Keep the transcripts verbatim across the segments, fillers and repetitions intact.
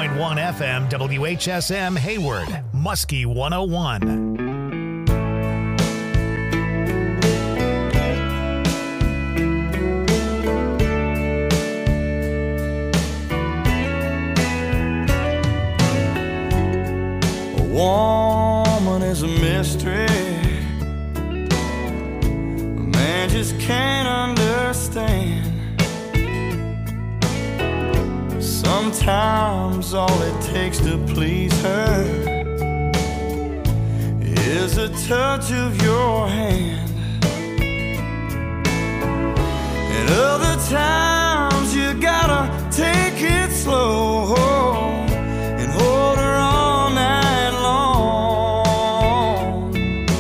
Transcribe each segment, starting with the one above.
point one F M W H S M Hayward, Muskie one oh one. Woman is a mystery a man just can't understand. Sometimes all it takes to please her is a touch of your hand. And other times you gotta take it slow and hold her all night long.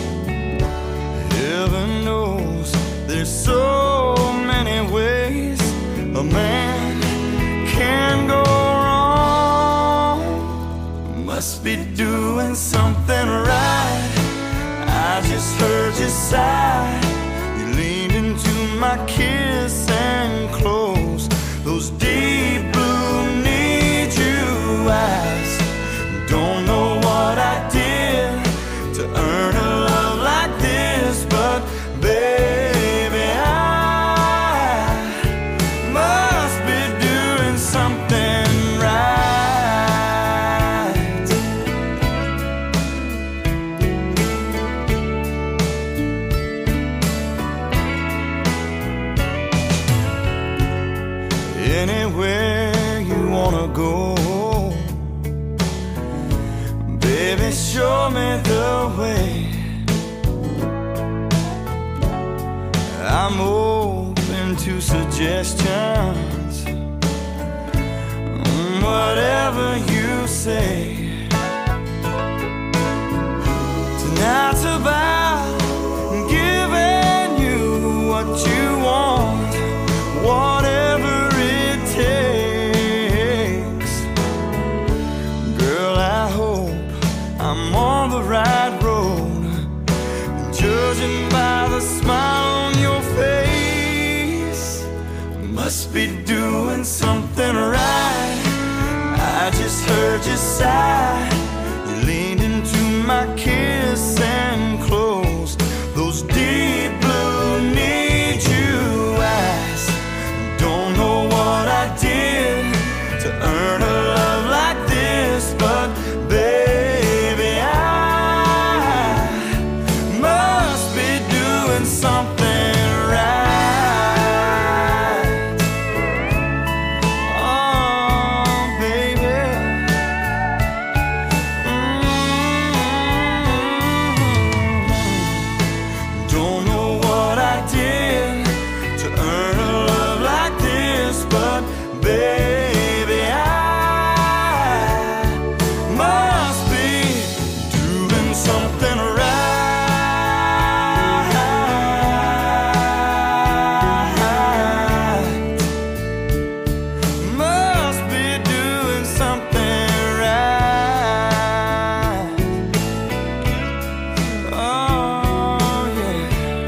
Heaven knows there's so many ways a man can go wrong. Must be doing something right. I just heard you sigh. You leaned into my kiss and closed those deep blue need you eyes. Don't know what I did to earn a love like this, but baby, I must be doing something right. Anywhere you wanna go, baby, show me the way. I'm open to suggestions, whatever you say. Tonight's about giving you what you want, whatever it takes. Girl, I hope I'm on the right road, judging by the smile on your face. Must be doing something right. I just heard you sigh. You leaned into my kiss and closed those deep blue need you eyes. Don't know what I did to earn a love like this, but baby, I must be doing something right. Oh, baby. Mm-hmm. Don't know what I did to earn a love like this, but baby, I must be doing something right. Must be doing something right. Oh, yeah.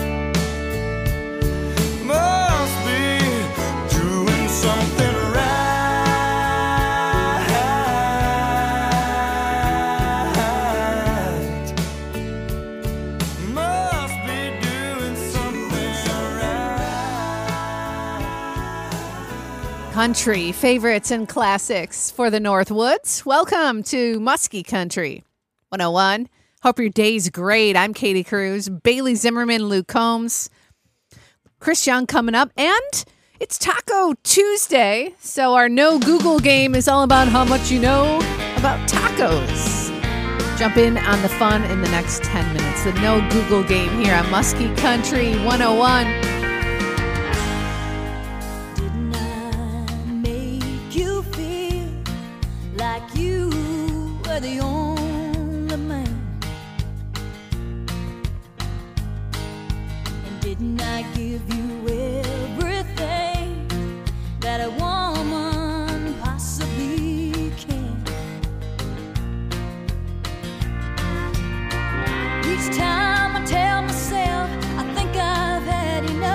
Must be doing something right. Must be doing something right. Country favorites and classics for the Northwoods. Welcome to Muskie Country one oh one. Hope your day's great. I'm Katie Cruz, Bailey Zimmerman, Luke Combs, Chris Young coming up, and it's Taco Tuesday. So our No Google game is all about how much you know about tacos. Jump in on the fun in the next ten minutes. The No Google game here on Muskie Country one oh one. Didn't I make you feel like you were the only man? And didn't I give you everything that a woman possibly can? Each time I tell myself I think I've had enough,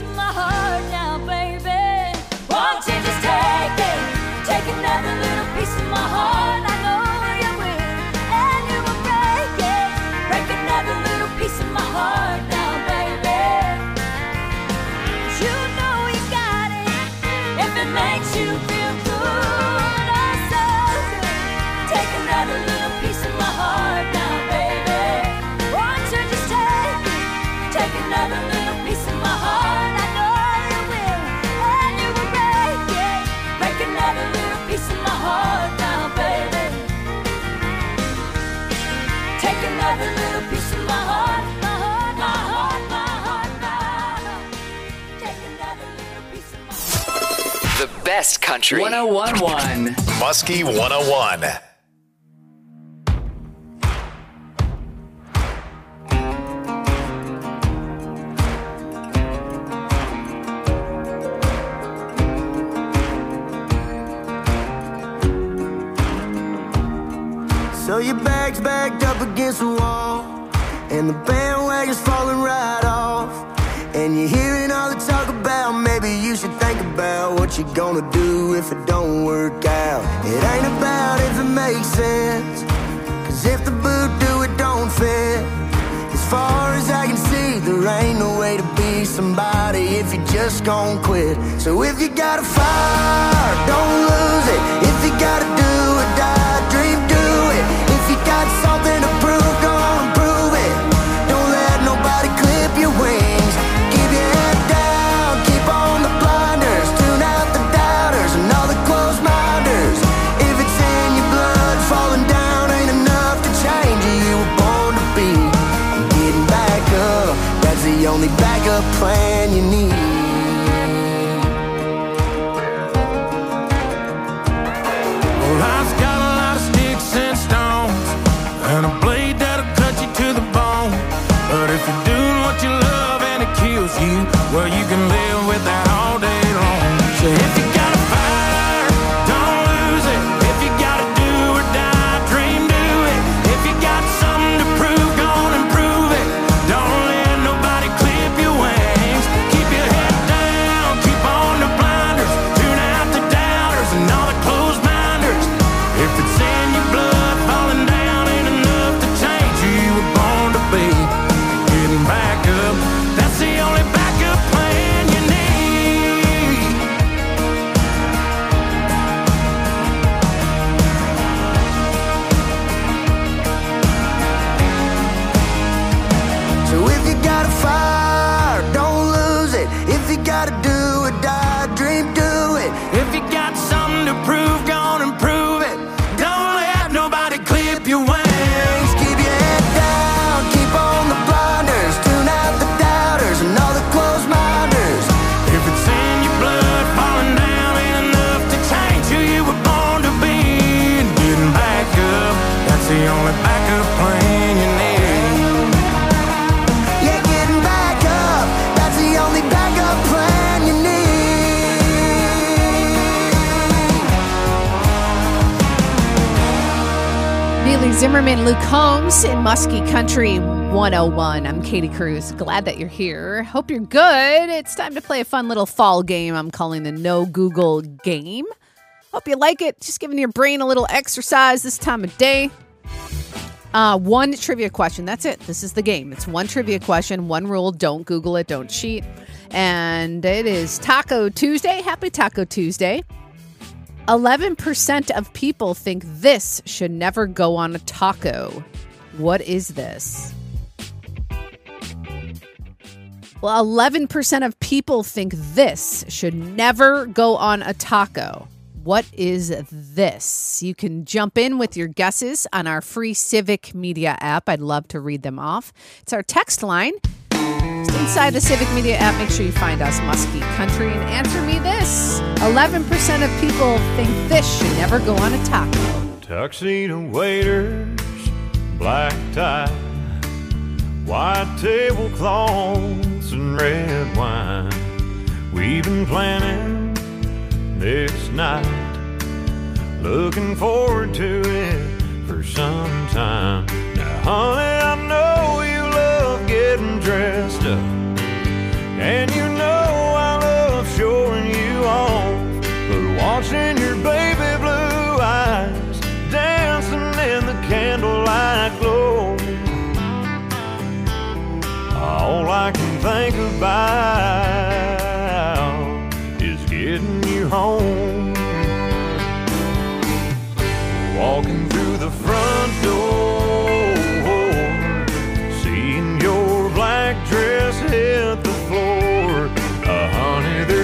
of my heart now, baby. Won't you just take it? Take another little piece of my heart. I know you will, and you will break it. Break another little piece of my heart now, baby. You know you got it if it makes you feel good. Oh, so good. Take another little piece of my heart now, baby. Won't you just take it? Take another little piece of my heart. I know you will, and you will break it. Break another little piece of my heart now, baby. Take another little piece of my heart, my heart, my heart, my heart, my heart. Take another little piece of my heart. The best country. one oh one point one. Muskie one oh one. So your bag's backed up against the wall, and the bandwagon's falling right off. And you're hearing all the talk about maybe you should think about what you're gonna do if it don't work out. It ain't about if it makes sense, cause if the boot do, it don't fit. As far as I can see, there ain't no way to be somebody if you just gon' quit. So if you got a fire, don't lose it. If you gotta do or die, dream, do it. If you got something to prove, go on and prove it. Don't let nobody clip your wings. Keep your head down, keep on the blinders. Tune out the doubters and all the closed minders. If it's in your blood, falling down ain't enough to change who you were born to be. And getting back up, that's the only backup plan you need. Well, life's got a lot of sticks and stones, and a blade that'll cut you to the bone. But if you're doing what you love and it kills you, well, you can live with that all day long. So if you got a fire, don't lose it. If you gotta do or die, dream, do it. If you got something to prove, go on and prove it. Don't let nobody clip your wings. Keep your head down, keep on the blinders. Tune out the doubters and all the closed minders. If it's in your blood, falling down ain't enough to change who you were born to be. Getting back up, that's the only backup plan you need. So if you got a fire, don't lose it. If you gotta do or die, dream, do it. If you got something to prove, go on and prove it. Don't let nobody clip your wings. Keep your head down, keep on the blinders. Tune out the doubters and all the closed minders. If it's in your blood, falling down ain't enough to change who you were born to be. And getting back up, that's the only backup plan you need. Yeah, getting back up, that's the only backup plan you need. Bailey Zimmerman, Luke Combs in Muskie Country one oh one. I'm Katie Cruz. Glad that you're here. Hope you're good. It's time to play a fun little fall game I'm calling the No Google game. Hope you like it. Just giving your brain a little exercise this time of day. Uh, one trivia question. That's it. This is the game. It's one trivia question, one rule. Don't Google it. Don't cheat. And it is Taco Tuesday. Happy Taco Tuesday. eleven percent of people think this should never go on a taco. What is this? Well, eleven percent of people think this should never go on a taco. What is this? You can jump in with your guesses on our free Civic Media app. I'd love to read them off. It's our text line. Just inside the Civic Media app, make sure you find us, Muskie Country, and answer me this. eleven percent of people think this should never go on a taco. Tuxedo waiters, black tie, white tablecloths and red wine. We've been planning this night, looking forward to it for some time. Now, honey, I know you love getting dressed up, and you know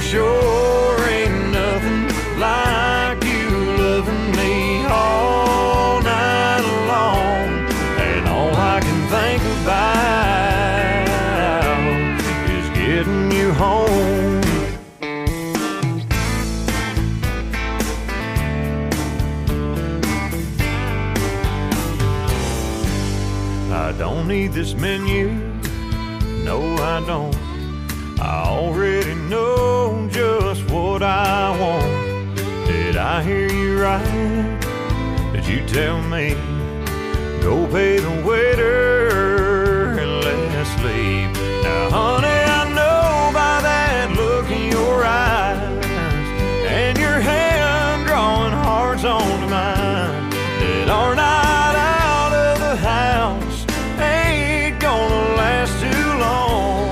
sure ain't nothing like you loving me all night long. And all I can think about is getting you home. I don't need this menu, no I don't. I already know just what I want. Did I hear you right? Did you tell me go pay the waiter and let's leave? Now honey, I know by that look in your eyes and your hand drawing hearts onto mine that our night out of the house ain't gonna last too long.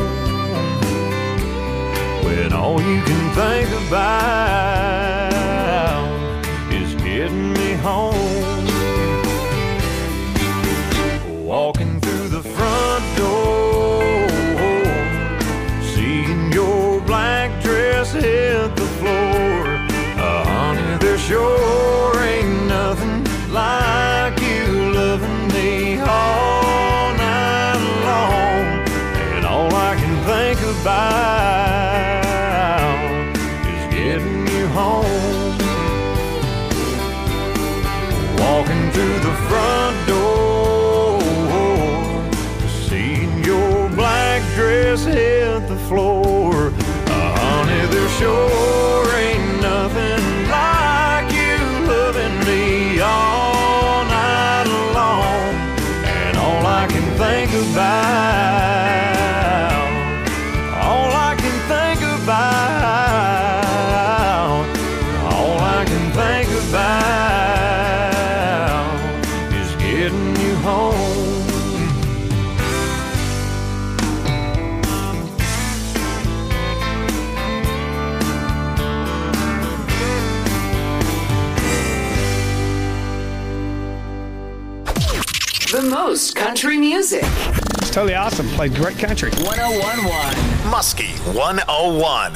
When all you can think about is getting me home. Walking through the front door, seeing your black dress hit the floor. Uh, honey, there sure ain't nothing like you loving me all night long. And all I can think about is getting you home. Walking through the front door, seeing your black dress hit the floor. Uh, honey, there sure ain't nothing like you loving me all night long. And all I can think about, all I can think about, all I can think about is getting you home. The most country music. It's totally awesome. Played great country. one oh one point one. Muskie one oh one.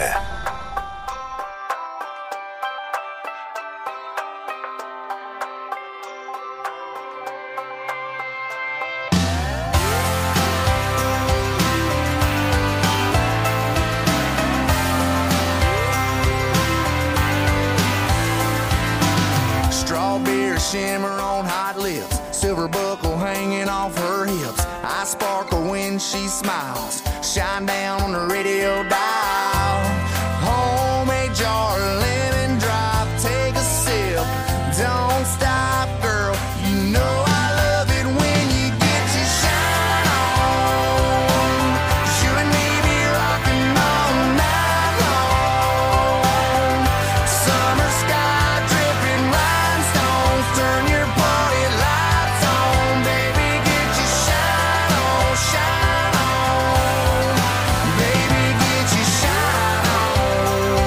Strawberry shimmer on hot lips, silver buckle hanging off her hips. I sparkle when she smiles, shine down on the radio dial. Homemade jar, lemon drop, take a sip. Don't stop, girl, you know I love it when you get your shine on. 'Cause you and me be rocking all night long. Summer sky dripping rhinestones, turn your party lights on. Baby, get your shine on, shine on. Baby, get your shine on.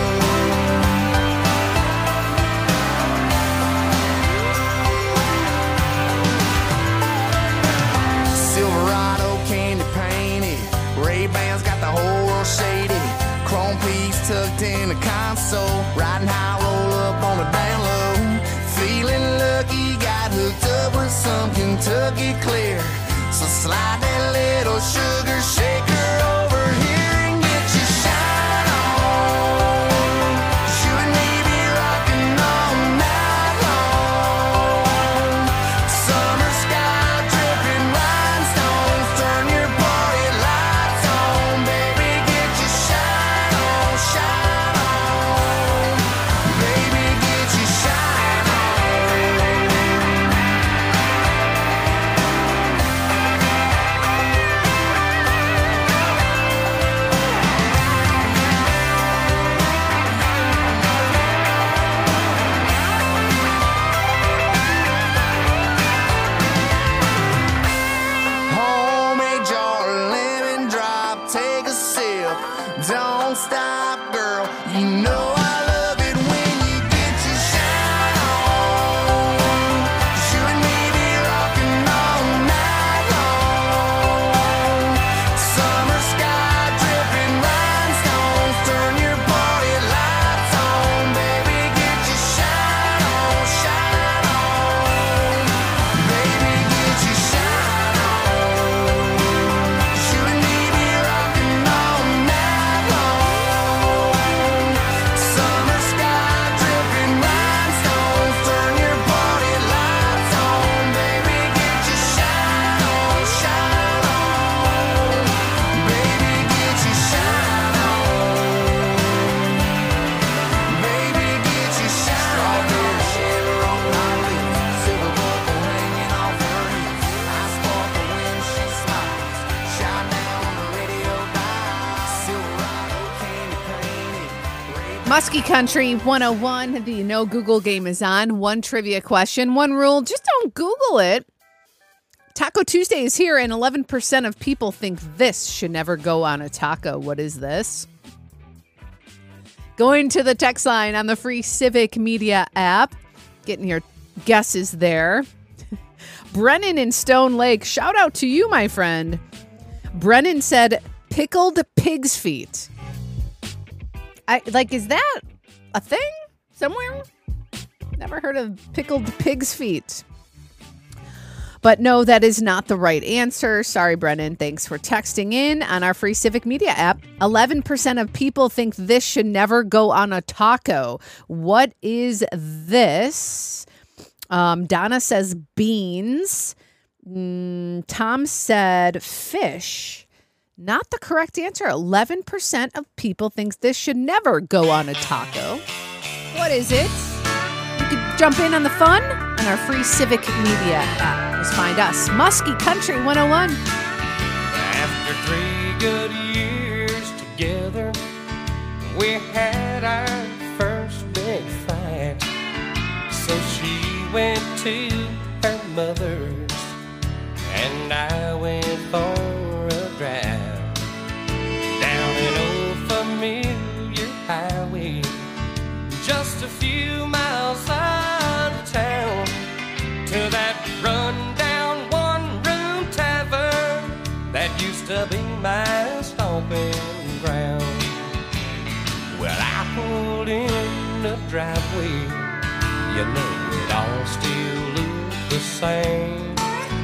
Silverado candy painted, Ray-Bans got the whole world shaded. Chrome piece tucked in the console, riding high, roll up on the down low. Feeling lucky, got hooked up with some Kentucky Clear. So slide that little sugar shaker over here and get your shine on. 'Cause you and me be rocking all night long. Summer sky dripping rhinestones, turn your party lights on. Baby, get your shine on, shine on. Baby, get your shine on. Homemade jar, lemon drop, take a sip. Don't stop, girl, you know I love it when you get your shine on. 'Cause you and me be rocking all night long. Summer sky dripping rhinestones, turn your party Muskie Country one oh one, the No Google game is on. One trivia question, one rule, just don't Google it. Taco Tuesday is here, and eleven percent of people think this should never go on a taco. What is this? Going to the text line on the free Civic Media app, getting your guesses there. Brennan in Stone Lake, shout out to you, my friend. Brennan said pickled pig's feet. I like, is that a thing somewhere? Never heard of pickled pig's feet. But no, that is not the right answer. Sorry, Brennan. Thanks for texting in on our free Civic Media app. eleven percent of people think this should never go on a taco. What is this? Um, Donna says beans. Mm, Tom said fish. Not the correct answer. eleven percent of people think this should never go on a taco. What is it? You can jump in on the fun on our free Civic Media app. Just find us, Muskie Country one oh one. After three good years together, we had our first big fight. So she went to her mother's, and I went for a drive down an old familiar highway, just a few miles out of town, to that run-down one-room tavern that used to be my stomping ground. Well, I pulled in the driveway, you know it all still looked the same,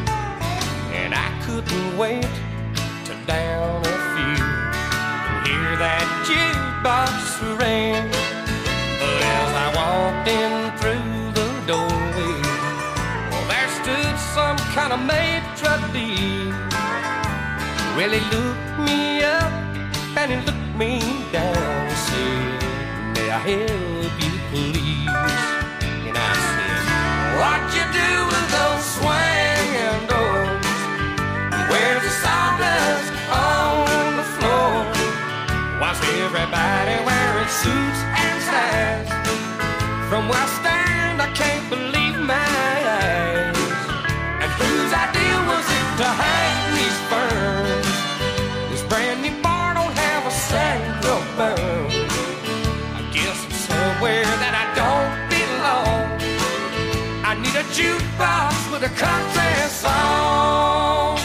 and I couldn't wait to down a few and hear that jukebox ring. But as I walked in through the doorway, well, there stood some kind of maitre d'. Well, he looked me up and he looked me down and said, "May I help you, please?" And I said, "What you do with those swinging doors? Where's the sawdust on the floor? Why's everybody wearing suits and ties? From where I stand, I can't believe my eyes. And whose idea was it to hang these ferns? This brand new bar don't have a single burn. I guess I'm somewhere that I don't belong. I need a jukebox with a country song."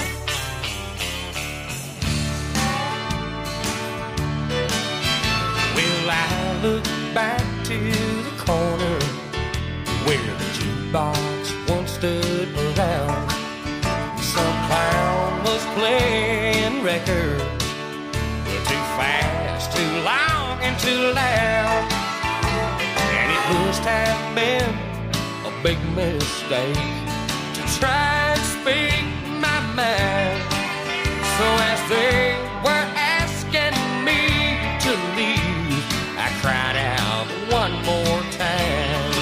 Well, I look back to the corner where the jukebox once stood around. Some clown was playing records, too fast, too long, and too loud. And it must have been a big mistake to try and speak my mind. So as they were asking me to leave, I cried out one more time,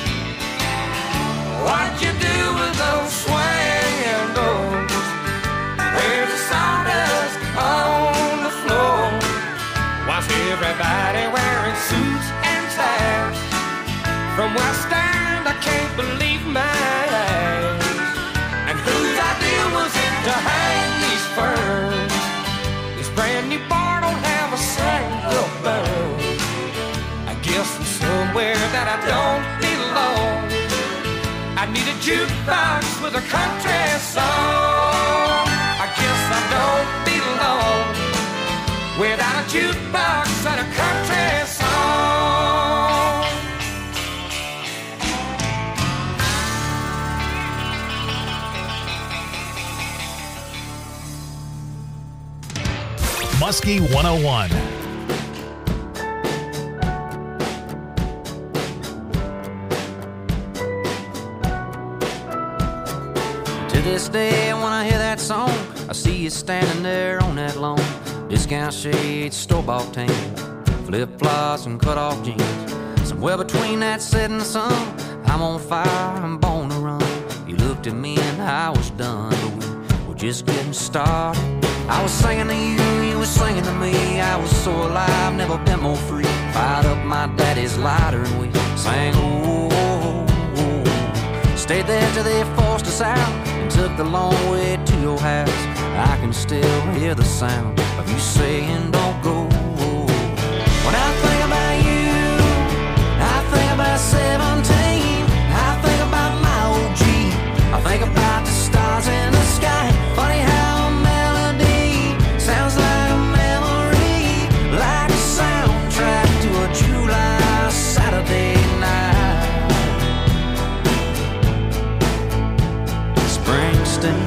"What'd you do with those swinging doors? Where's the sawdust on the floor? Why's everybody wearing suits and ties? From where I stand, I can't believe my eyes. And whose idea was it to hang these ferns? This brand new bar don't have a single burn. I guess I'm somewhere that I don't belong. I need a jukebox with a country song. I guess I don't belong without a jukebox and a country song." Muskie one oh one. To this day, when I hear that song, I see you standing there on that lawn. Discount shades, store-bought tan, flip-flops and cut-off jeans. Somewhere between that set and the sun, I'm on fire, I'm born to run. You looked at me and I was done, but we were just getting started. I was singing to you, you were singing to me. I was so alive, never been more free. Fired up my his lighter and we sang, oh, oh, oh. Stayed there till they forced us out and took the long way to your house. I can still hear the sound of you saying don't go. When I think about you, I think about seventeen. I think about my old Jeep. I think about the stars in the sky. Funny how a melody sounds like a memory, like a soundtrack to a July Saturday night. Springsteen.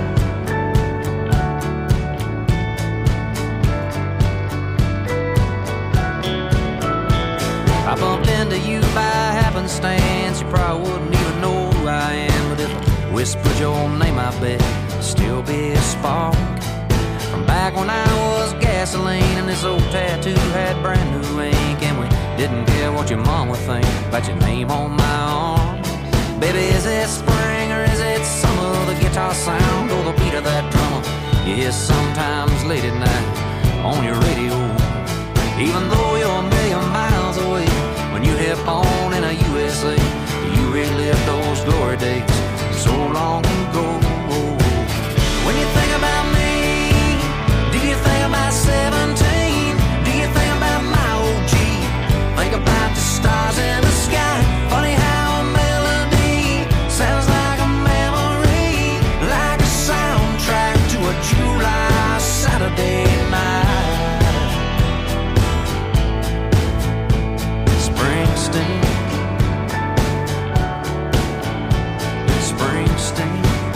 I bumped into you by happenstance. You probably wouldn't even know who I am, but if I whispered your name, I bet it'd still be a spark from back when I was gasoline and this old tattoo had brand new ink, and we didn't care what your mom would think about your name on my arm. Baby, is it spring or is it summer? The guitar sound or the beat of that drummer you hear sometimes late at night on your radio. Even though you're a million miles away, when you hit on in a U S A, you relive those glory days so long ago. When you think about me, do you think about seventeen? Do you think about my old Jeep? Think about the stars in the sky. Funny how a melody sounds like a memory, like a soundtrack to a July Saturday night. Springsteen, Springsteen.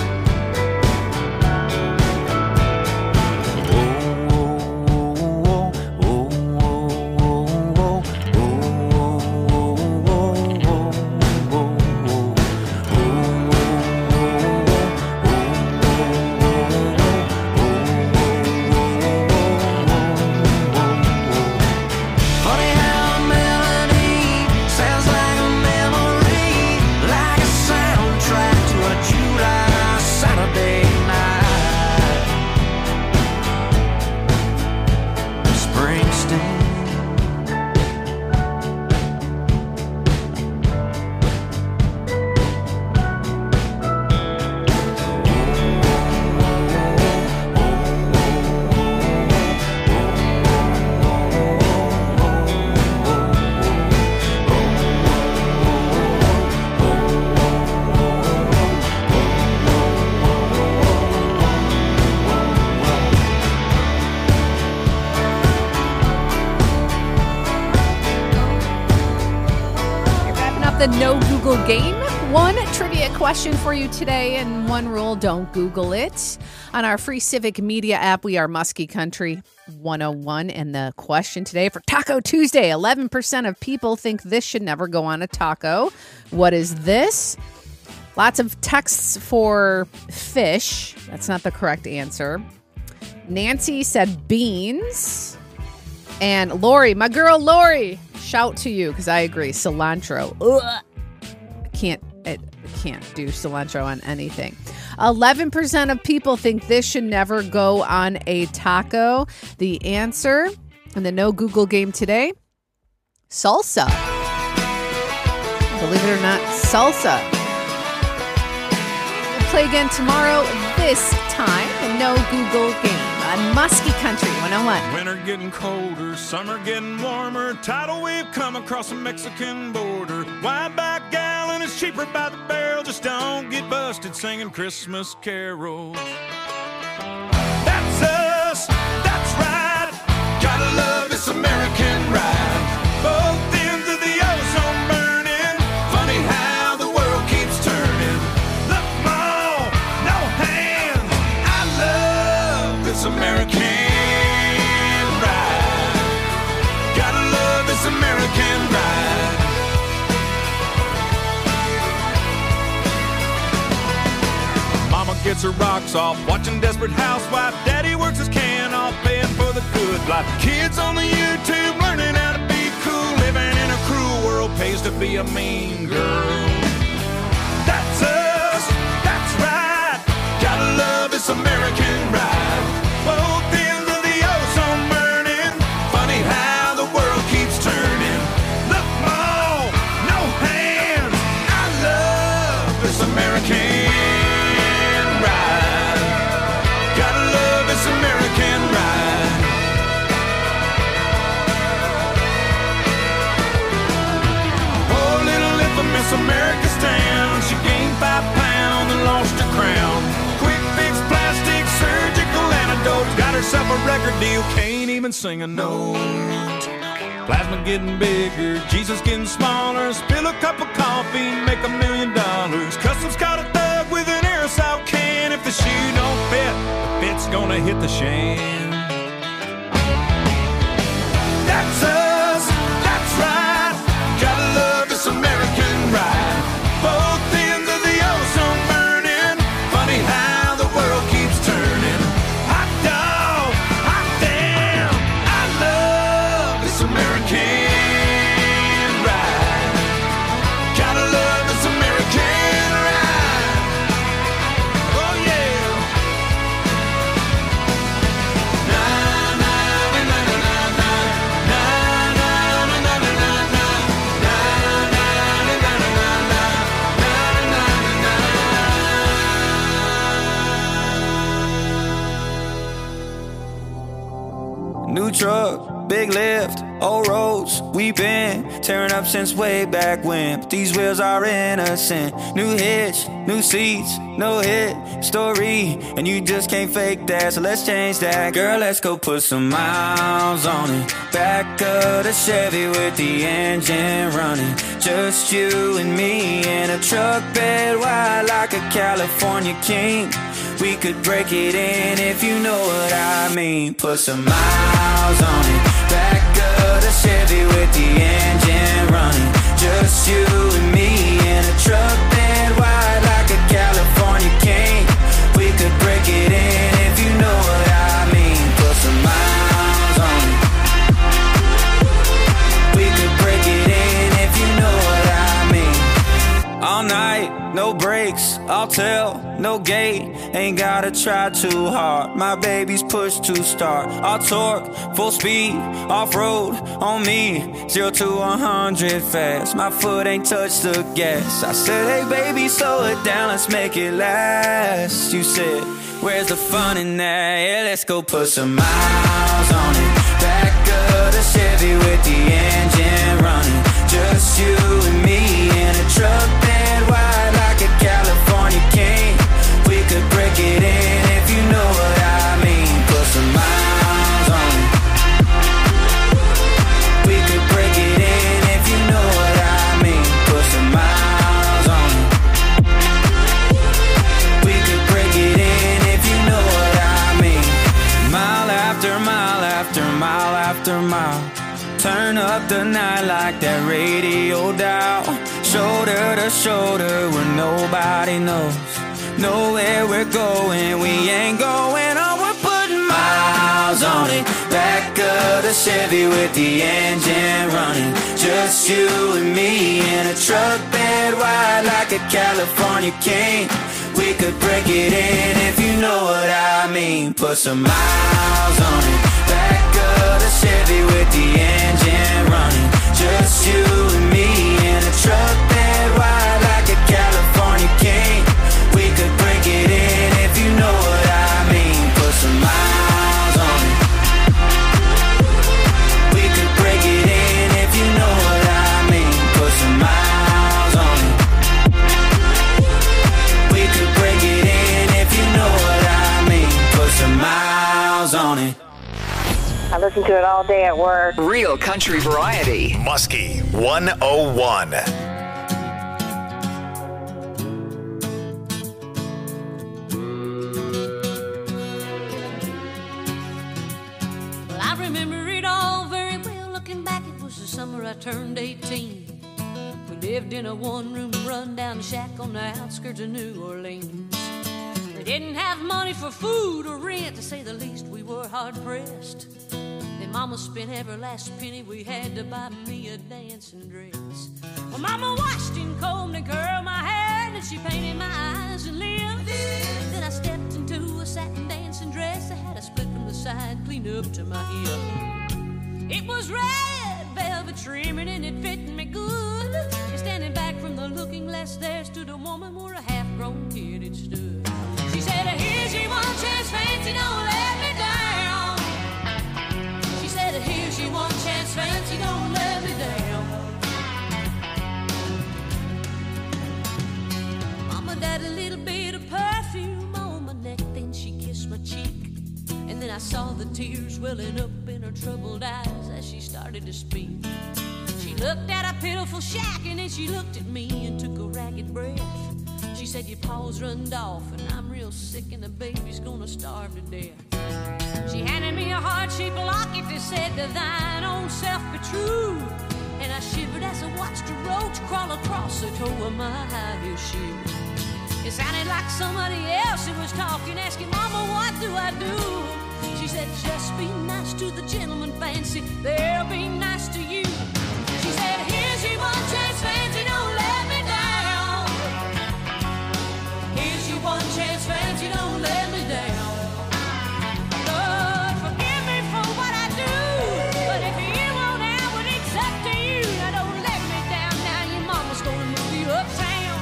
The No Google game. One trivia question for you today, and one rule: don't Google it. On our free Civic Media app, we are Muskie Country one oh one. And the question today for Taco Tuesday: eleven percent of people think this should never go on a taco. What is this? Lots of texts for fish. That's not the correct answer. Nancy said beans. And Lori, my girl Lori, shout to you because I agree. Cilantro. Ugh. I can't, I can't do cilantro on anything. eleven percent of people think this should never go on a taco. The answer in the No Google game today: salsa. Believe it or not, salsa. We'll play again tomorrow, this time, the No Google game on Muskie Country one oh one. Winter getting colder, summer getting warmer. Tidal wave come across the Mexican border. Wide back gallon is cheaper by the barrel. Just don't get busted singing Christmas carols. That's us, that's right. Gotta love this American ride. Both ends of the ozone burning. Funny how the world keeps turning. Look, Mom, no hands. I love this American ride. Gotta love this American ride. Mama gets her rocks off, watching Desperate Housewife. Daddy works his can off, paying for the good life. Kids on the YouTube learning how to be cool. Living in a cruel world pays to be a mean girl. That's us, that's right. Gotta love this American ride. Both ends of the ozone burning. Funny how the world keeps turning. Look, Mom, record deal, can't even sing a note. Plasma getting bigger, Jesus getting smaller. Spill a cup of coffee, make a million dollars. Customs caught a thug with an aerosol can. If the shoe don't fit, the fit's gonna hit the shan. That's us, that's right. Gotta love this American ride. Both ends of the ozone burning. Funny how the world keeps turning. Hot dog, hot damn. I love this American ride. Gotta love this American ride. Oh yeah. Na na na na na na na na na na na na na na New truck, big lift, old roads, we been tearing up since way back when. But these wheels are innocent. New hitch, new seats, no hit story, and you just can't fake that. So let's change that, girl. Let's go put some miles on it. Back of the Chevy with the engine running. Just you and me in a truck bed wide like a California king. We could break it in if you know what I mean. Put some miles on it. Back of the Chevy with the engine running. Just you and me in a truck bed wide like a California king. We could break it in if you know what I mean. Put some miles on it. We could break it in if you know what I mean. All night, no brakes, I'll tell, no gate. Ain't gotta try too hard. My baby's push to start. I'll torque, full speed, off-road on me. Zero to one hundred fast. My foot ain't touched the gas. I said, hey baby, slow it down, let's make it last. You said, where's the fun in that? Yeah, let's go put some miles on it. Back of the Chevy with the engine running. Just you and me in a truck bed wide like a California king. We could break it in if you know what I mean. Put some miles on it. We could break it in if you know what I mean. Put some miles on it. We could break it in if you know what I mean. Mile after mile after mile after mile. Turn up the night like that radio dial. Shoulder to shoulder where nobody knows. Know where we're going, we ain't going on. We're putting miles on it. Back of the Chevy with the engine running. Just you and me in a truck bed wide like a California king. We could break it in if you know what I mean. Put some miles on it. Back of the Chevy with the engine running. Just you and me in a truck bed wide like a California king. We could break it in if you know what I mean. Put some miles on it. We could break it in if you know what I mean. Put some miles on it. We could break it in if you know what I mean. Put some miles on it. I listen to it all day at work. Real country variety. Muskie one oh one. Well, I remember it all very well. Looking back, it was the summer I turned eighteen. We lived in a one-room run-down shack on the outskirts of New Orleans. We didn't have money for food or rent, to say the least. We were hard-pressed. Then Mama spent every last penny we had to buy me a dancing dress. Well, Mama washed and combed and curled my hair, and she painted my eyes and lips. Then I stepped into a satin dancing dress that had a split from the side, clean up to my hip. It was red velvet trimming and it fit me good. And standing back from the looking glass, there stood a woman where a half-grown kid had stood. She said, here's your one chance, fancy, don't let me down. She said, here's your one chance, fancy, don't let me down. Mama died a little bit of perfume on my neck, then she kissed my cheek. And then I saw the tears welling up in her troubled eyes as she started to speak. She looked at a pitiful shack and then she looked at me and took a ragged breath. She said, your paws runned off and I'm real sick and the baby's gonna starve to death. She handed me a heart-shaped locket that said, to thine own self be true. And I shivered as I watched a roach crawl across the toe of my high heel shoe. It sounded like somebody else who was talking, asking, Mama, what do I do? She said, just be nice to the gentleman, Fancy, they'll be nice to you. She said, here's your one chance, Fancy, don't let me down. Here's your one chance, Fancy, don't let me down. Lord, forgive me for what I do, but if you won't have it, it's up to you. Now don't let me down, now your mama's gonna move you uptown.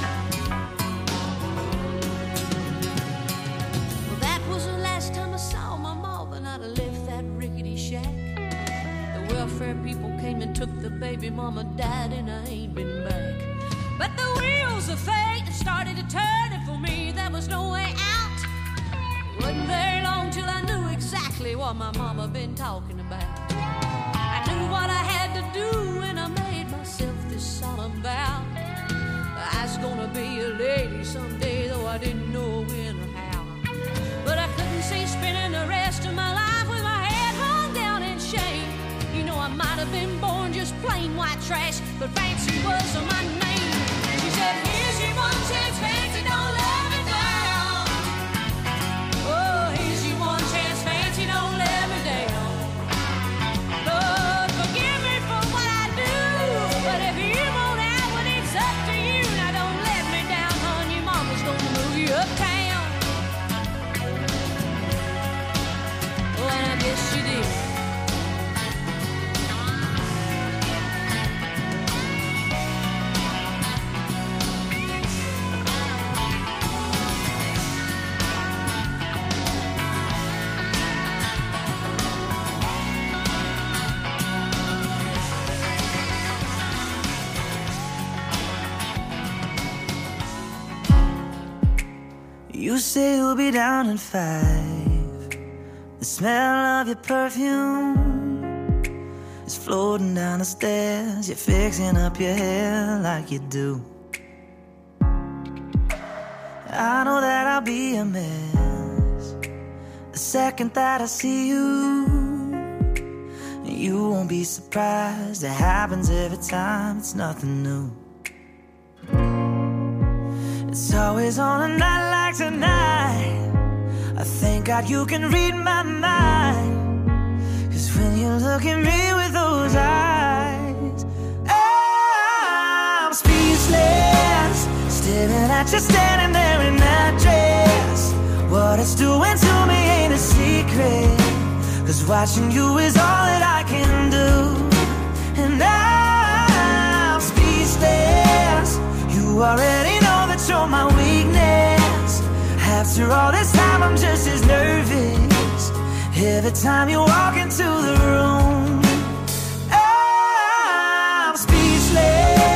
Well, that was the last time I saw my ma, the night I left that rickety shack. The welfare people came and took the baby, mama died and I ain't been back. But the wheels of fate started to turn, and for me there was no way out. It wasn't very long till I knew exactly what my mama been talking about. I knew what I had to do and I made myself this solemn vow. I was gonna be a lady someday, though I didn't know when or how. But I couldn't see spending the rest of my life with my head hung down in shame. You know I might have been born just plain white trash, but Fancy was my name. She said, here's your one chance, Fancy, don't let me down. Oh, here's your one chance, Fancy, don't let me down. Lord, forgive me for what I do, but if you won't have it, it's up to you. Now don't let me down, hon, your mama's gonna move you uptown. Oh, and I guess she did. You say you'll be down in five. The smell of your perfume is floating down the stairs. You're fixing up your hair like you do. I know that I'll be a mess the second that I see you. You won't be surprised, it happens every time, it's nothing new. It's always on a night like tonight. I thank God you can read my mind. Cause when you look at me with those eyes, I'm speechless, staring at you standing there in that dress. What it's doing to me ain't a secret, cause watching you is all that I can do. And I'm speechless, you already know that you're my weakness. After all this time I'm just as nervous every time you walk into the room. I'm speechless.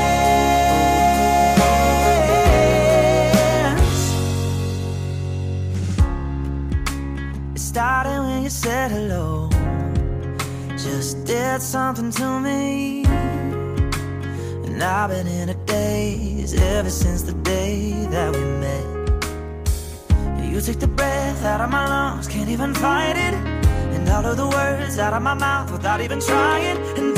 It started when you said hello, just did something to me. And I've been in a daze ever since the day that we met. You took the breath out of my lungs, can't even fight it. And all of the words out of my mouth without even trying. And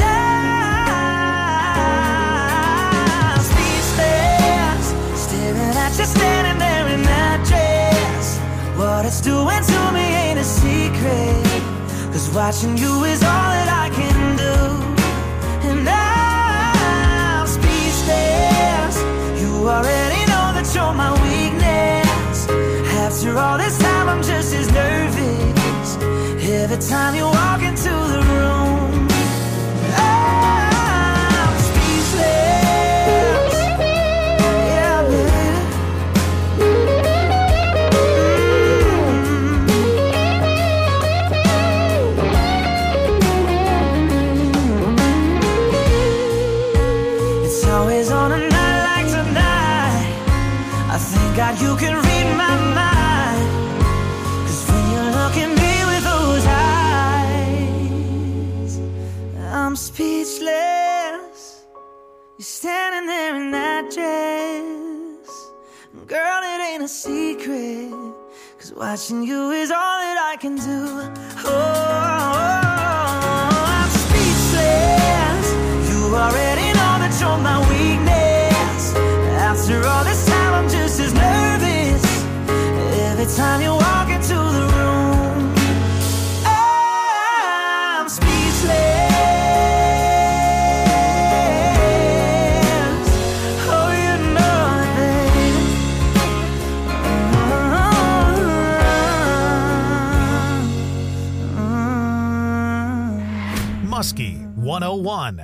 I'm speechless, staring at you standing there in that dress. What it's doing to me ain't a secret, cause watching you is all that I can do. And I'm speechless, you already know that you're my weakness. After all this time I'm just as nervous every time you walk into the room. I'm speechless. Yeah, baby. Mm-hmm. It's always on a night like tonight. I thank God you can read my mind. Look at me with those speechless. You're standing there in that dress. Girl, it ain't a secret, 'cause watching you is all that I can do. Oh, I'm speechless. You already know that you're my weakness. After all this time, I'm just as nervous every time you walk into the room. I'm speechless. Oh, you know it, baby. Muskie one oh one.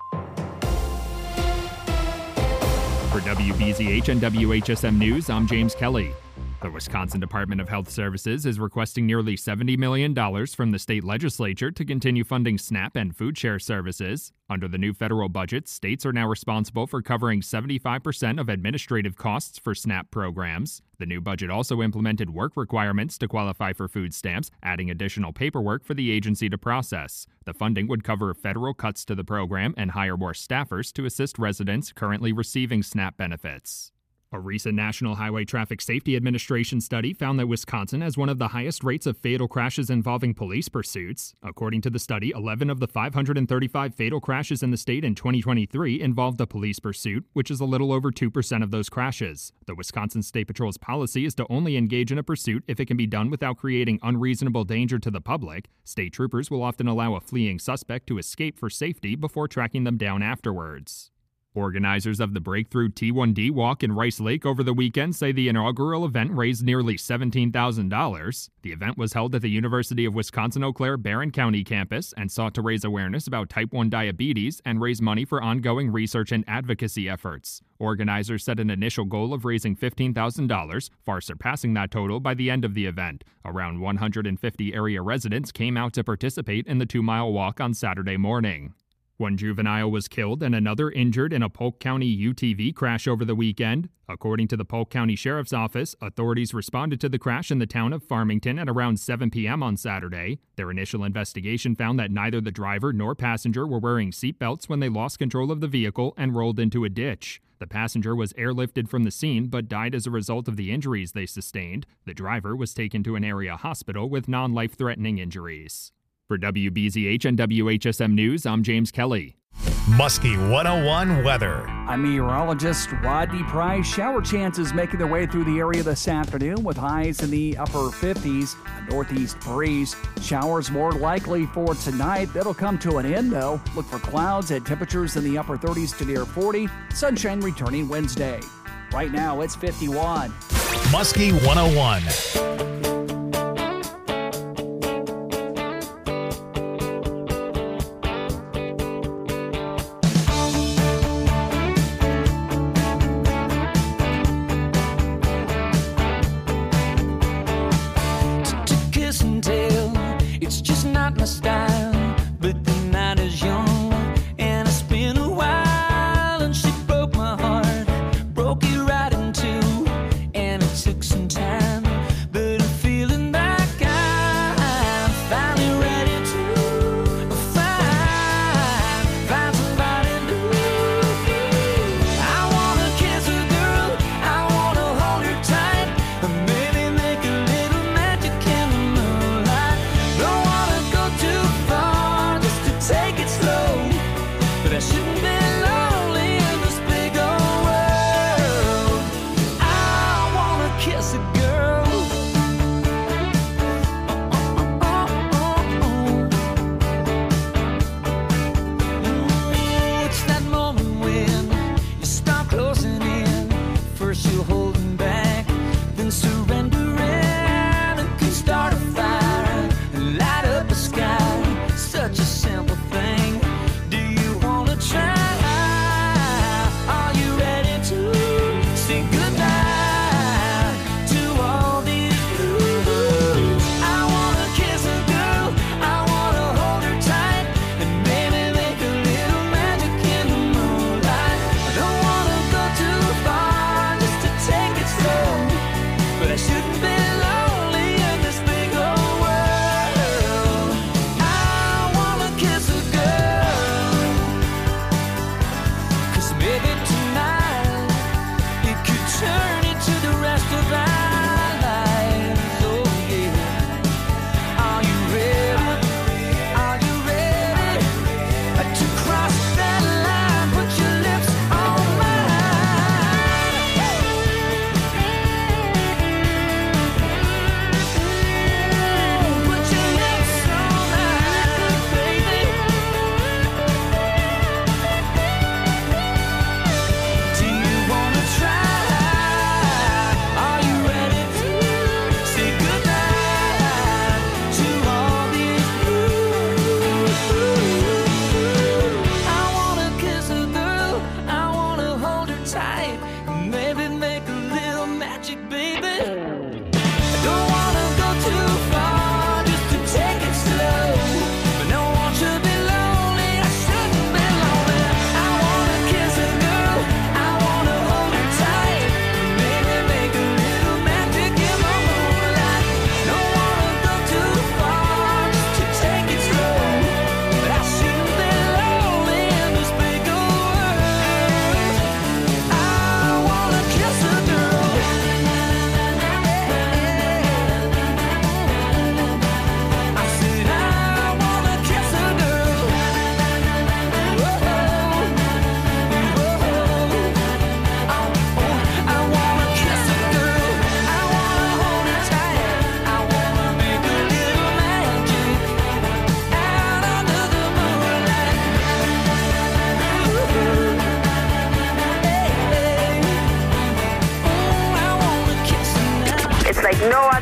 For W B Z H and W H S M News, I'm James Kelly. The Wisconsin Department of Health Services is requesting nearly seventy million dollars from the state legislature to continue funding SNAP and food share services. Under the new federal budget, states are now responsible for covering seventy-five percent of administrative costs for SNAP programs. The new budget also implemented work requirements to qualify for food stamps, adding additional paperwork for the agency to process. The funding would cover federal cuts to the program and hire more staffers to assist residents currently receiving SNAP benefits. A recent National Highway Traffic Safety Administration study found that Wisconsin has one of the highest rates of fatal crashes involving police pursuits. According to the study, eleven of the five hundred thirty-five fatal crashes in the state in twenty twenty-three involved a police pursuit, which is a little over two percent of those crashes. The Wisconsin State Patrol's policy is to only engage in a pursuit if it can be done without creating unreasonable danger to the public. State troopers will often allow a fleeing suspect to escape for safety before tracking them down afterwards. Organizers of the Breakthrough T one D Walk in Rice Lake over the weekend say the inaugural event raised nearly seventeen thousand dollars. The event was held at the University of Wisconsin-Eau Claire Barron County campus and sought to raise awareness about type one diabetes and raise money for ongoing research and advocacy efforts. Organizers set an initial goal of raising fifteen thousand dollars, far surpassing that total by the end of the event. Around one hundred fifty area residents came out to participate in the two-mile walk on Saturday morning. One juvenile was killed and another injured in a Polk County U T V crash over the weekend. According to the Polk County Sheriff's Office, authorities responded to the crash in the town of Farmington at around seven p.m. on Saturday. Their initial investigation found that neither the driver nor passenger were wearing seatbelts when they lost control of the vehicle and rolled into a ditch. The passenger was airlifted from the scene but died as a result of the injuries they sustained. The driver was taken to an area hospital with non-life-threatening injuries. For W B Z H and W H S M News, I'm James Kelly. Muskie one oh one weather. I'm meteorologist Rodney Price. Shower chances making their way through the area this afternoon with highs in the upper fifties. A northeast breeze. Showers more likely for tonight. That'll come to an end, though. Look for clouds at temperatures in the upper thirties to near forty. Sunshine returning Wednesday. Right now, it's fifty-one. Muskie one oh one. Too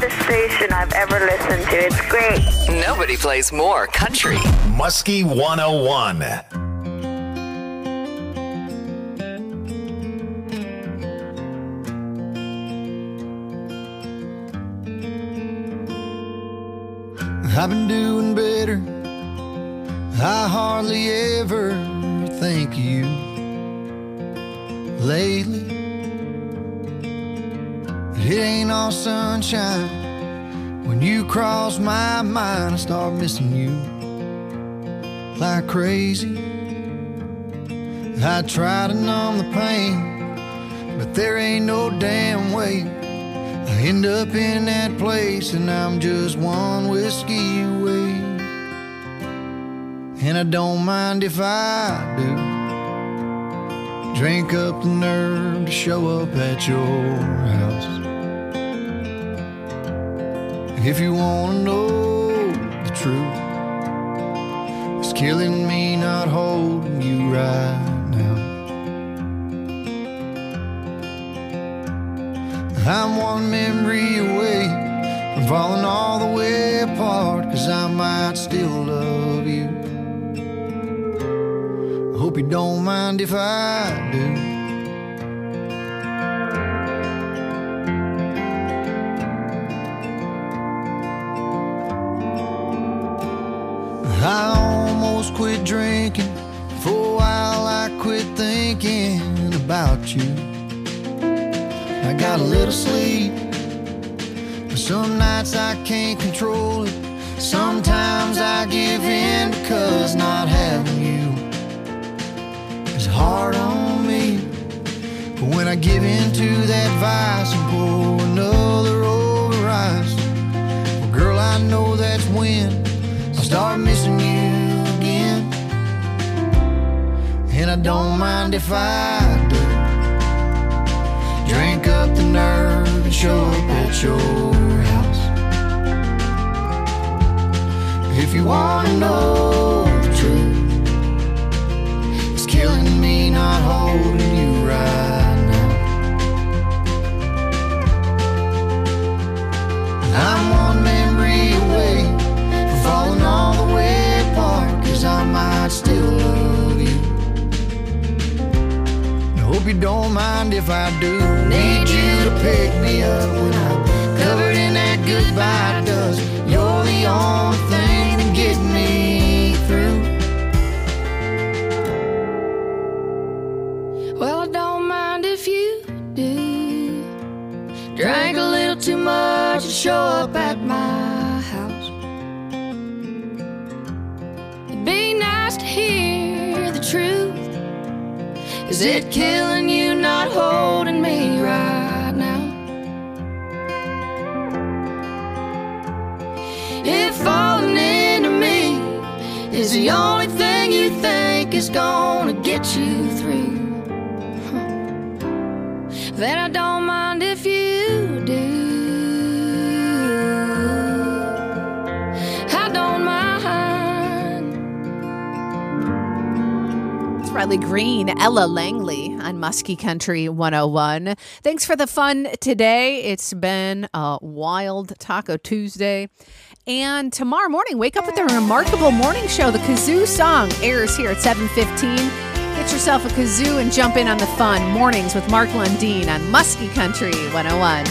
greatest station I've ever listened to. It's great. Nobody plays more country. Muskie one oh one. I've been doing better. I hardly ever think of you lately. It ain't all sunshine. When you cross my mind, I start missing you like crazy. I try to numb the pain, but there ain't no damn way. I end up in that place and I'm just one whiskey away. And I don't mind if I do drink up the nerve to show up at your house. If you wanna know the truth, it's killing me not holding you right now. I'm one memory away from falling all the way apart, 'cause I might still love you. Hope you don't mind if I do. I almost quit drinking. For a while I quit thinking about you. I got a little sleep, but some nights I can't control it. Sometimes I give in because not having you is hard on me. But when I give in to that vice and pour another over ice, well girl, I know that's when I'll start missing you again. And I don't mind if I do drink up the nerve and show up at your house. If you wanna know the truth, it's killing me not holding you right now. I'm one memory away from falling all the way apart, 'cause I might still love you. I hope you don't mind if I do need you to pick me up when I'm covered in that goodbye dust. You're the only thing that gets me through. Well, I don't mind if you do. Drank a little too much and show up at my house. It'd be nice to hear the truth. Is it killing you not holding me right now? If falling into me is the only thing you think is gonna get you through, then I don't mind if you do. I don't mind. It's Riley Green, Ella Langley on Muskie Country one oh one. Thanks for the fun today. It's been a wild Taco Tuesday. And tomorrow morning, wake up with the Remarkable Morning Show. The kazoo song airs here at seven fifteen. Get yourself a kazoo and jump in on the fun. Mornings with Mark Lundeen on Muskie Country one oh one.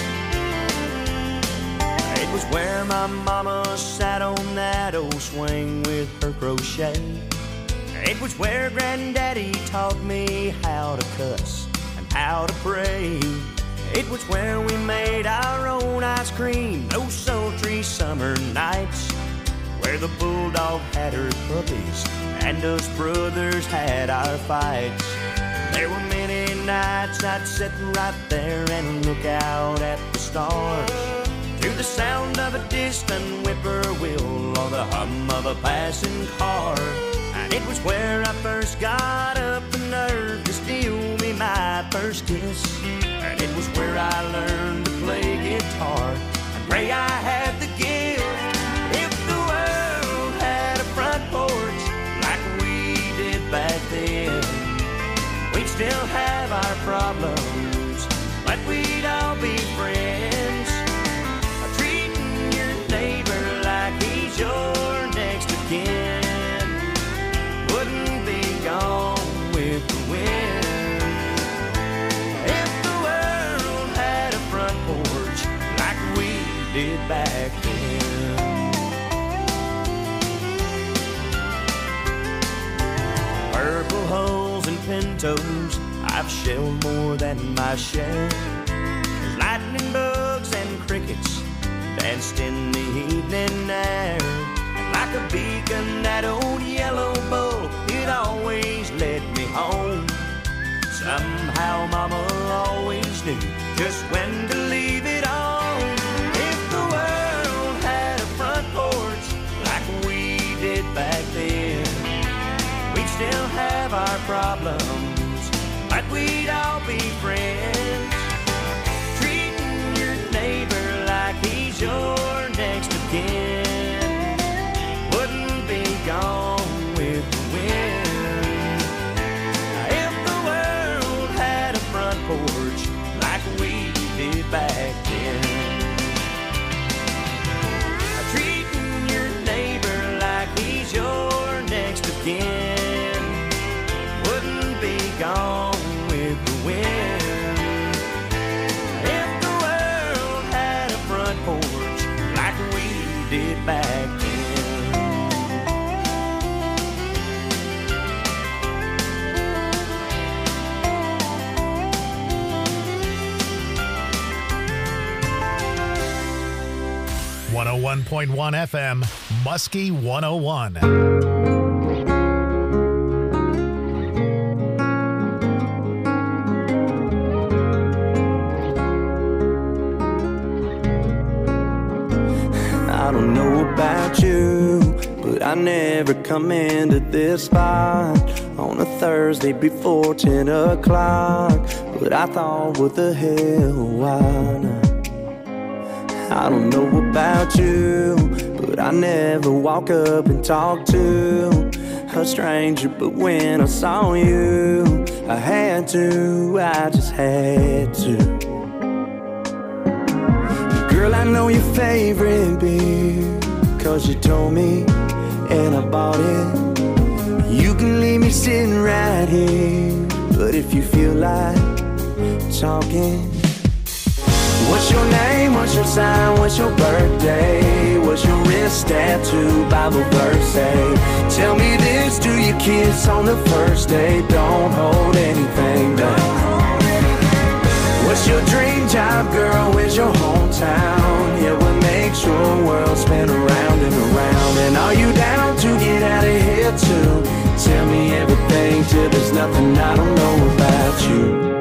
It was where my mama sat on that old swing with her crochet. It was where Granddaddy taught me how to cuss and how to pray. It was where we made our own ice cream those sultry summer nights, where the bulldog had her puppies and us brothers had our fights. There were many nights I'd sit right there and look out at the stars, to the sound of a distant whippoorwill or the hum of a passing car. And it was where I first got up the nerve to steal me my first kiss. And it was where I learned to play guitar and pray I had the gift. If the world had a front porch like we did back then, we'd still have our problems, but we'd all be friends. I treat mosquitoes, I've shelled more than my share. There's lightning bugs and crickets danced in the evening air. And like a beacon, that old yellow bull, it always led me home. Somehow mama always knew just when to leave it on. If the world had a front porch like we did back then, we'd still have our problems, but we'd all be friends. Treating your neighbor like he's your next of kin wouldn't be gone with the wind. If the world had a front porch like we did back then, treating your neighbor like he's your next of kin wouldn't be gone with the wind. If the world had a front porch like we did back then. one oh one point one F M, Muskie one oh one. I don't know about you, but I never come into this spot on a Thursday before ten o'clock. But I thought, what the hell, why not? I don't know about you, but I never walk up and talk to a stranger. But when I saw you, I had to, I just had to. Girl, I know your favorite beer, cause you told me, and I bought it. You can leave me sitting right here, but if you feel like talking, what's your name, what's your sign, what's your birthday, what's your wrist tattoo, Bible verse say? Tell me this, do you kiss on the first day? Don't hold anything back. What's your dream job, girl, where's your hometown? Yeah, what makes your world spin around and around? And are you down to get out of here too? Tell me everything till there's nothing I don't know about you.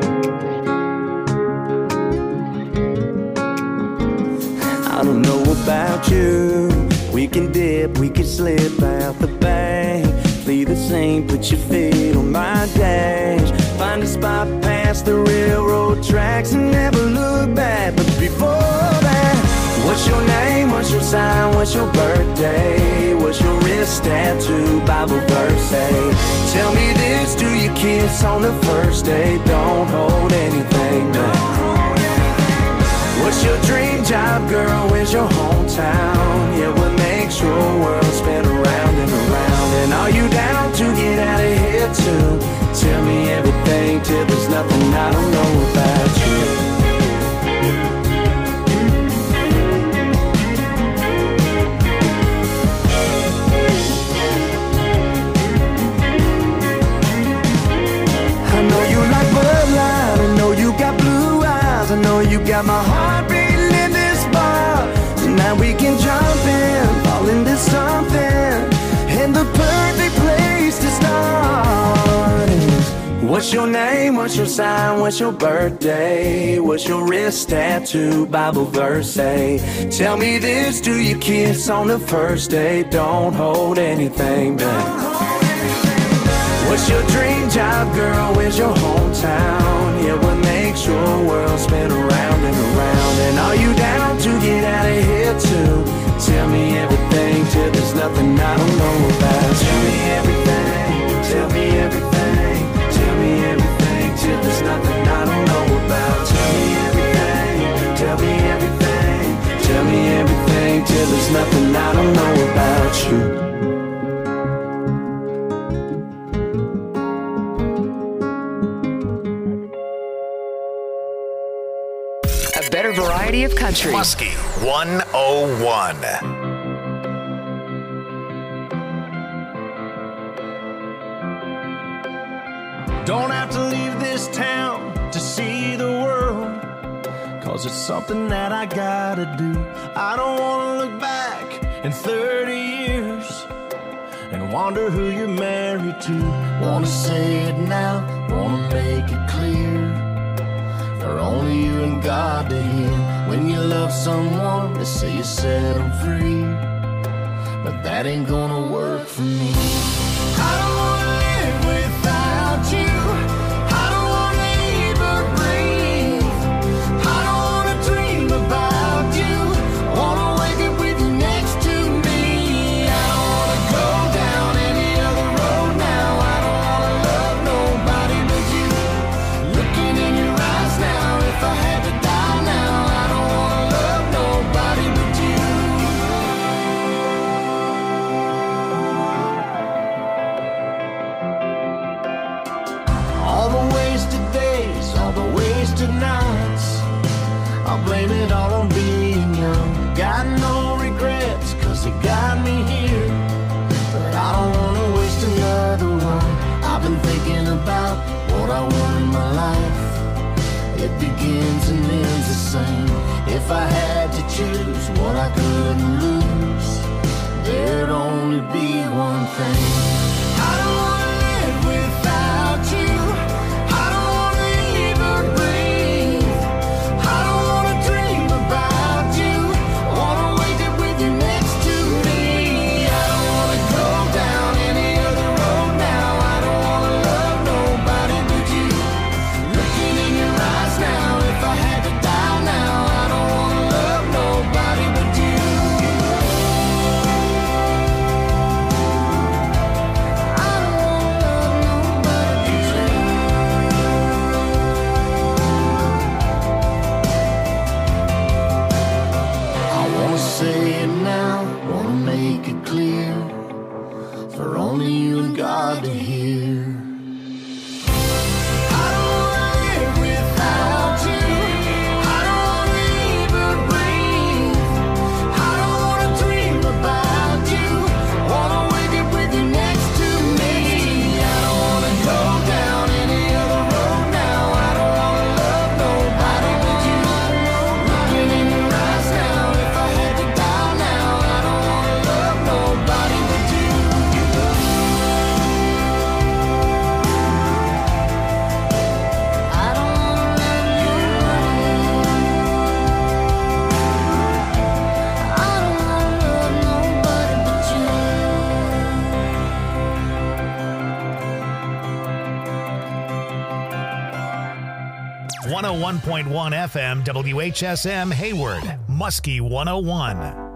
I don't know about you. We can dip, we can slip out the bank. Flee the scene, put your feet on my dash. Find a spot past the railroad tracks and never look back. But before that, what's your name, what's your sign, what's your birthday, what's your wrist tattoo, Bible verse say? Tell me this, do you kiss on the first day? Don't hold anything back. What's your dream job, girl, where's your hometown? Yeah, what makes your world spin around and around? And are you down to get out of here too? Tell me everything till there's nothing I don't know about you. I know you like Bud Light, I know you got blue eyes, I know you got my heart beating in this bar. Tonight we can jump in, fall into something, and the perfect place to start is, what's your name, what's your sign, what's your birthday, what's your wrist tattoo, Bible verse say? Tell me this, do you kiss on the first day? Don't hold anything back. What's your dream job, girl, where's your hometown? Yeah, what makes your world spin around and around? And are you down to get out of here too? Tell me everything till there's nothing I don't know about. Tell me everything, tell me everything, tell me everything till there's nothing I don't know about. Tell me everything, tell me everything, tell me everything till there's nothing I don't know about you. A better variety of country. Muskie one oh one. Don't have to leave this town to see the world, 'cause it's something that I gotta do. I don't wanna look back in thirty years and wonder who you're married to. Wanna say it now, wanna make it clear, for only you and God to hear. When you love someone, they say you set them free, but that ain't gonna work for me. I don't wanna live without you. I don't wanna even breathe. I don't wanna dream about you. Wanna wake up with you next to me. I don't wanna go down any other road now. I don't wanna love nobody but you. Looking in your eyes now, if I had to die now, I don't wanna love nobody but you. All the wasted days, all the wasted nights, I'll blame it all on being young. Got no regrets, 'cause it got me here, but I don't wanna waste another one. I've been thinking about what I want in my life. It begins and ends the same. If I had to choose what I couldn't lose, there'd only be one thing. I don't wanna live without you. I don't wanna even breathe. I don't wanna dream about you. Wanna wake up with you next to me. I don't wanna go down any other road now. I don't wanna love nobody but you. Looking in your eyes now, if I had to die now, I don't wanna love nobody but you. I wanna say it now, wanna make it clear, for only you and God to hear. I don't wanna live without you. I don't wanna even breathe. I don't wanna dream about you. Wanna wake up with you next to me. I don't wanna go down any other road now. I don't wanna love nobody but you. Looking in your eyes now, if I had to die now, I don't wanna love nobody but you. I don't wanna love nobody. I don't wanna love nobody but you. one oh one point one F M W H S M Hayward, Muskie one oh one.